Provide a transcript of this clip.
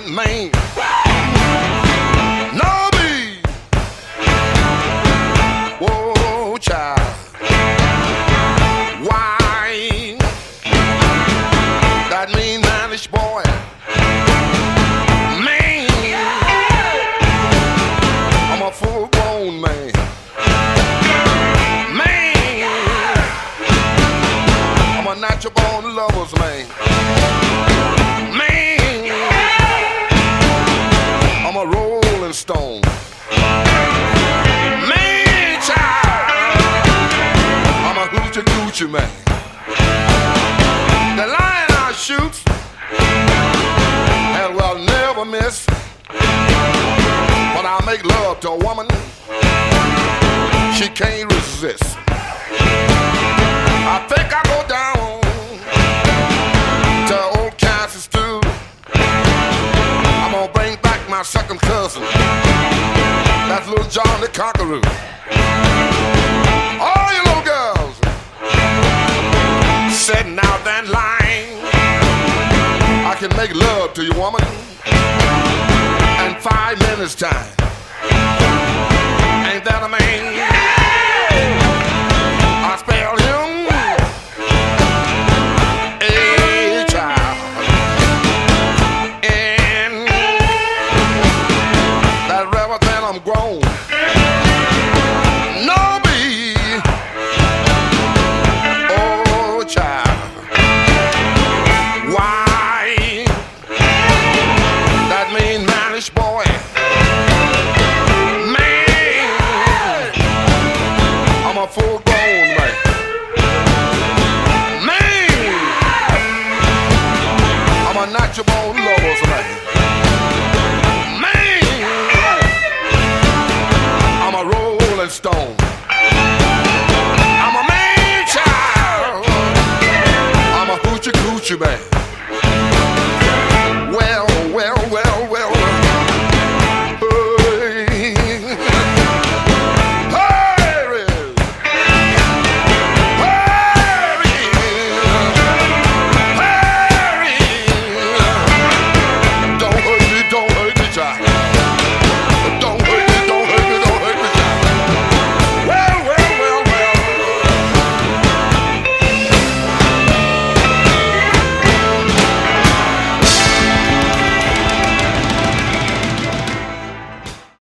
man. No me. Whoa, child. Why? That mean manish boy. Man. I'm a full-grown man. Man. I'm a natural-born lover's man. Man. I'm a rolling stone. Man, child. I'm a hoochie-coochie man. The lion I shoot and will never miss. When I make love to a woman, she can't resist. I think I go down to old Kansas stew. I'm gonna bring back my second cousin. That's little John the Conqueror. All you little girls sitting out that line, I can make love to you, woman, in 5 minutes time. Ain't that a man? I spell him a child. And that river then I'm grown. No be. Oh child. Why? That mean manish boy. Man. I'm a full-grown man. Man. I'm a natural lover's man. Man. I'm a rolling stone. I'm a man child. I'm a hoochie-coochie man.